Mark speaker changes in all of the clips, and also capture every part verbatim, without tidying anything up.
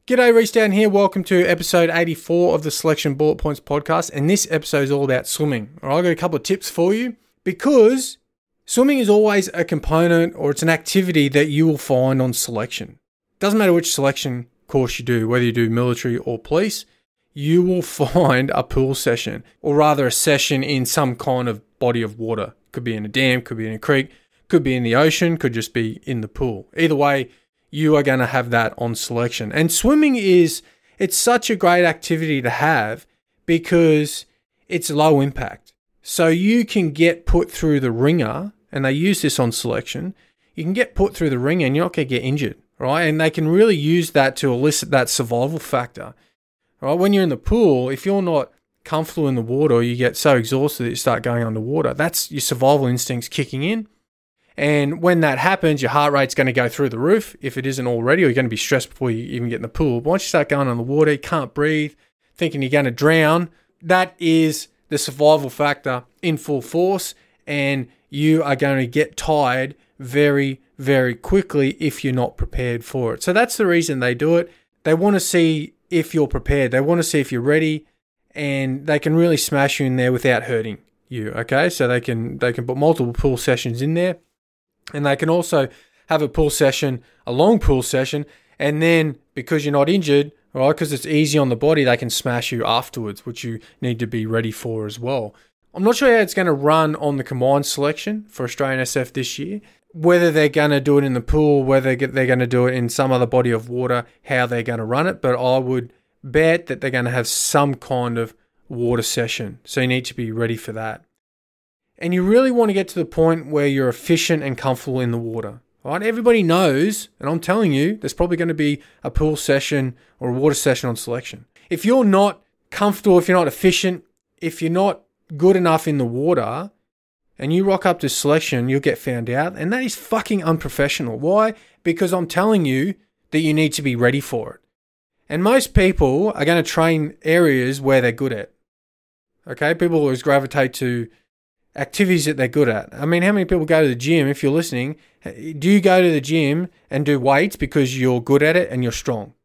Speaker 1: G'day, Reese down here. Welcome to episode eighty-four of the Selection Bullet Points podcast. And this episode is all about swimming. All right, I've got a couple of tips for you because swimming is always a component or it's an activity that you will find on selection. Doesn't matter which selection course you do, whether you do military or police, you will find a pool session or rather a session in some kind of body of water. Could be in a dam, could be in a creek, could be in the ocean, could just be in the pool. Either way, you are going to have that on selection. And swimming is, it's such a great activity to have because it's low impact. So you can get put through the ringer, and they use this on selection. You can get put through the ringer and you're not going to get injured, right? And they can really use that to elicit that survival factor, right? When you're in the pool, if you're not comfortable in the water or you get so exhausted that you start going underwater, that's your survival instincts kicking in. And when that happens, your heart rate's going to go through the roof if it isn't already, or you're going to be stressed before you even get in the pool. But once you start going on the water, you can't breathe, thinking you're going to drown, that is the survival factor in full force, and you are going to get tired very, very quickly if you're not prepared for it. So that's the reason they do it. They want to see if you're prepared. They want to see if you're ready, and they can really smash you in there without hurting you, okay? So they can they can put multiple pool sessions in there. And they can also have a pool session, a long pool session, and then because you're not injured, right, because it's easy on the body, they can smash you afterwards, which you need to be ready for as well. I'm not sure how it's going to run on the combined selection for Australian S F this year, whether they're going to do it in the pool, whether they're going to do it in some other body of water, how they're going to run it, but I would bet that they're going to have some kind of water session, so you need to be ready for that. And you really want to get to the point where you're efficient and comfortable in the water. Right? Everybody knows, and I'm telling you, there's probably going to be a pool session or a water session on selection. If you're not comfortable, if you're not efficient, if you're not good enough in the water, and you rock up to selection, you'll get found out. And that is fucking unprofessional. Why? Because I'm telling you that you need to be ready for it. And most people are going to train areas where they're good at. Okay? People always gravitate to activities that they're good at. I mean, how many people go to the gym, if you're listening, do you go to the gym and do weights because you're good at it and you're strong?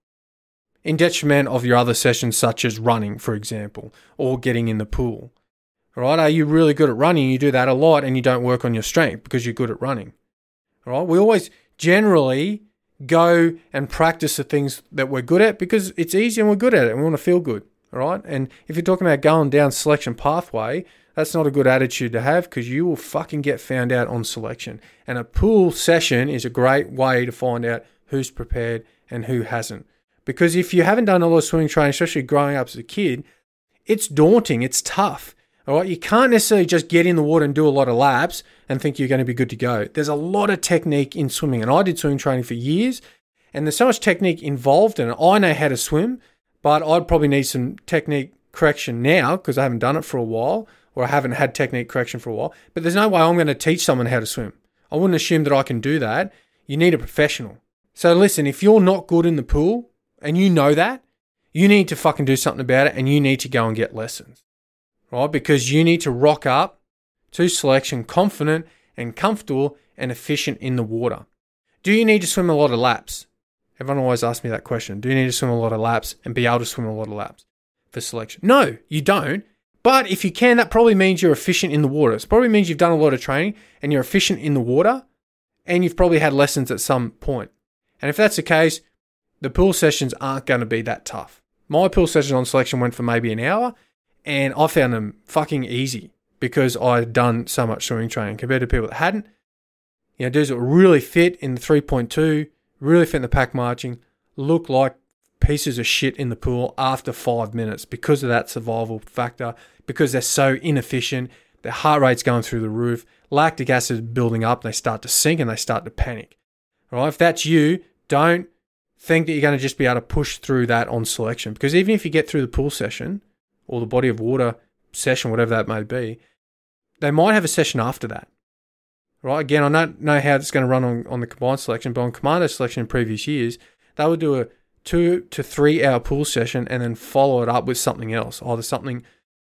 Speaker 1: In detriment of your other sessions such as running, for example, or getting in the pool. All right? Are you really good at running? You do that a lot and you don't work on your strength because you're good at running. All right? We always generally go and practice the things that we're good at because it's easy and we're good at it and we want to feel good. All right? And if you're talking about going down selection pathway, that's not a good attitude to have because you will fucking get found out on selection. And a pool session is a great way to find out who's prepared and who hasn't. Because if you haven't done a lot of swimming training, especially growing up as a kid, it's daunting, it's tough. All right, you can't necessarily just get in the water and do a lot of laps and think you're going to be good to go. There's a lot of technique in swimming, and I did swimming training for years, and there's so much technique involved in it. I know how to swim, but I'd probably need some technique correction now because I haven't done it for a while. Or I haven't had technique correction for a while. But there's no way I'm going to teach someone how to swim. I wouldn't assume that I can do that. You need a professional. So listen, if you're not good in the pool and you know that, you need to fucking do something about it and you need to go and get lessons. Right? Because you need to rock up to selection confident and comfortable and efficient in the water. Do you need to swim a lot of laps? Everyone always asks me that question. Do you need to swim a lot of laps and be able to swim a lot of laps for selection? No, you don't. But if you can, that probably means you're efficient in the water. It probably means you've done a lot of training and you're efficient in the water and you've probably had lessons at some point. And if that's the case, the pool sessions aren't going to be that tough. My pool session on selection went for maybe an hour and I found them fucking easy because I'd done so much swimming training compared to people that hadn't. You know, dudes that were really fit in the three point two, really fit in the pack marching, look like pieces of shit in the pool after five minutes because of that survival factor, because they're so inefficient, their heart rate's going through the roof, lactic acid building up, and they start to sink and they start to panic. All right, if that's you, don't think that you're going to just be able to push through that on selection because even if you get through the pool session or the body of water session, whatever that may be, they might have a session after that. Right? Again, I don't know how it's going to run on, on the combined selection, but on commando selection in previous years, they would do a two to three hour pool session and then follow it up with something else, either something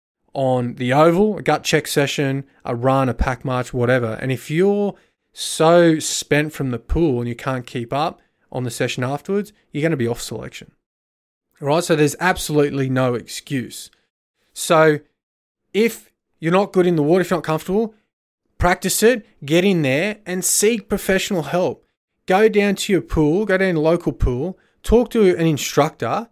Speaker 1: on the oval, a gut check session, a run, a pack march, whatever. And if you're so spent from the pool and you can't keep up on the session afterwards, you're going to be off selection. All right, so there's absolutely no excuse. So if you're not good in the water, if you're not comfortable, practice it, get in there and seek professional help. Go down to your pool, go down to a local pool, talk to an instructor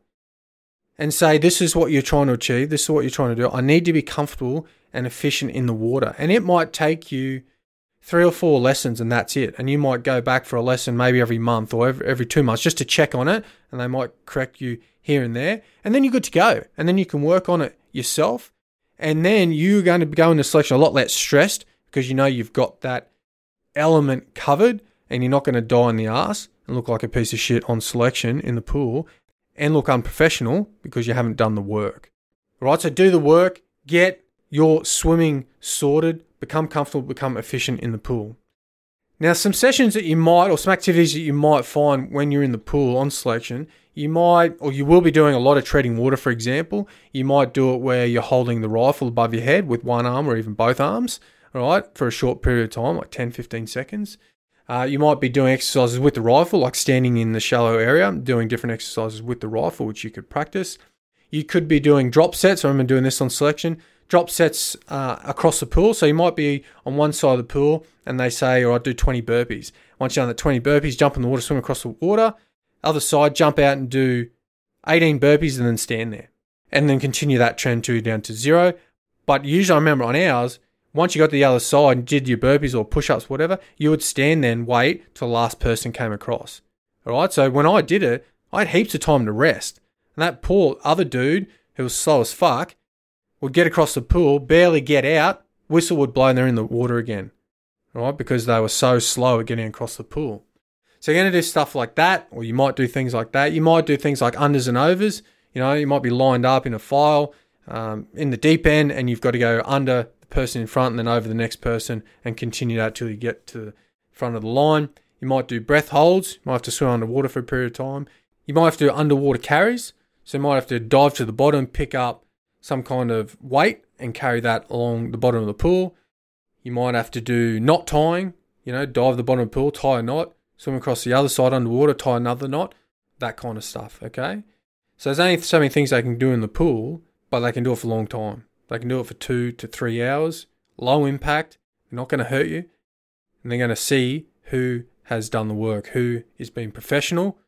Speaker 1: and say, this is what you're trying to achieve. This is what you're trying to do. I need to be comfortable and efficient in the water. And it might take you three or four lessons and that's it. And you might go back for a lesson maybe every month or every, every two months just to check on it. And they might correct you here and there. And then you're good to go. And then you can work on it yourself. And then you're going to go into selection a lot less stressed because you know you've got that element covered and you're not going to die in the ass and look like a piece of shit on selection in the pool and look unprofessional because you haven't done the work. All right, so do the work, get your swimming sorted, become comfortable, become efficient in the pool. Now, some sessions that you might, or some activities that you might find when you're in the pool on selection, you might, or you will be doing a lot of treading water, for example. You might do it where you're holding the rifle above your head with one arm or even both arms, all right, for a short period of time, like ten, fifteen seconds. Uh, you might be doing exercises with the rifle, like standing in the shallow area, doing different exercises with the rifle, which you could practice. You could be doing drop sets. I remember doing this on selection. Drop sets uh, across the pool. So you might be on one side of the pool and they say, all right, do twenty burpees. Once you've done the twenty burpees, jump in the water, swim across the water. Other side, jump out and do eighteen burpees and then stand there. And then continue that trend to down to zero. But usually I remember on ours, once you got to the other side and did your burpees or push-ups, whatever, you would stand there and wait till the last person came across. All right, so when I did it, I had heaps of time to rest. And that poor other dude, who was slow as fuck, would get across the pool, barely get out, whistle would blow and they're in the water again. All right, because they were so slow at getting across the pool. So you're going to do stuff like that, or you might do things like that. You might do things like unders and overs. You know, you might be lined up in a file um, in the deep end and you've got to go under person in front and then over the next person and continue that till you get to the front of the line. You might do breath holds. You might have to swim underwater for a period of time. You might have to do underwater carries. So you might have to dive to the bottom, pick up some kind of weight and carry that along the bottom of the pool. You might have to do knot tying, you know, dive the bottom of the pool, tie a knot, swim across the other side underwater, tie another knot, that kind of stuff, okay? So there's only so many things they can do in the pool, but they can do it for a long time. They can do it for two to three hours, low impact, they're not going to hurt you, and they're going to see who has done the work, who is being professional,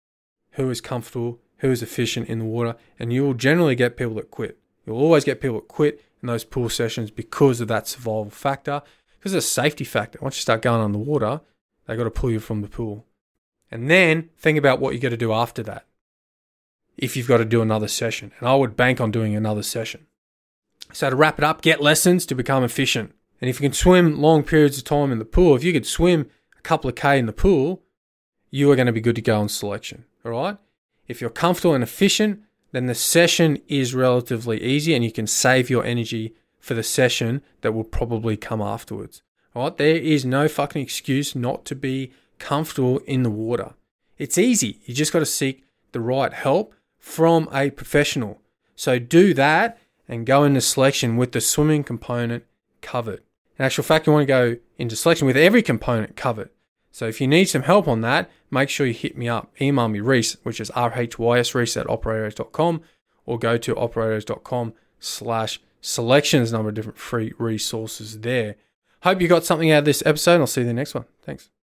Speaker 1: who is comfortable, who is efficient in the water, and you will generally get people that quit. You'll always get people that quit in those pool sessions because of that survival factor, because it's a safety factor. Once you start going underwater, they've got to pull you from the pool. And then think about what you got to do after that, if you've got to do another session. And I would bank on doing another session. So to wrap it up, get lessons to become efficient. And if you can swim long periods of time in the pool, if you could swim a couple of K in the pool, you are going to be good to go on selection. All right? If you're comfortable and efficient, then the session is relatively easy and you can save your energy for the session that will probably come afterwards. All right? There is no fucking excuse not to be comfortable in the water. It's easy. You just got to seek the right help from a professional. So do that and go into selection with the swimming component covered. In actual fact, you want to go into selection with every component covered. So if you need some help on that, make sure you hit me up. Email me Reese, which is R H Y S, Reese at operators dot com, or go to operators dot com slash selection. There's a number of different free resources there. Hope you got something out of this episode, and I'll see you in the next one. Thanks.